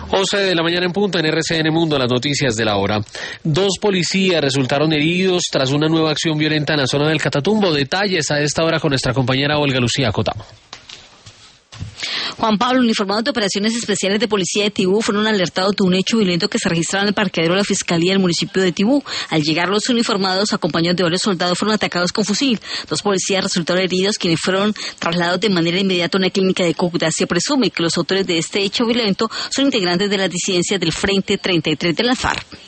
11 de la mañana en punto en RCN Mundo, las noticias de la hora. 2 policías resultaron heridos tras una nueva acción violenta en la zona del Catatumbo. Detalles a esta hora con nuestra compañera Olga Lucía Cotamo. Juan Pablo, uniformados de operaciones especiales de policía de Tibú fueron alertados de un hecho violento que se registraba en el parqueadero de la Fiscalía del municipio de Tibú. Al llegar los uniformados, acompañados de varios soldados, fueron atacados con fusil. 2 policías resultaron heridos, quienes fueron trasladados de manera inmediata a una clínica de Cúcuta. Se presume que los autores de este hecho violento son integrantes de las disidencias del Frente 33 de la FARC.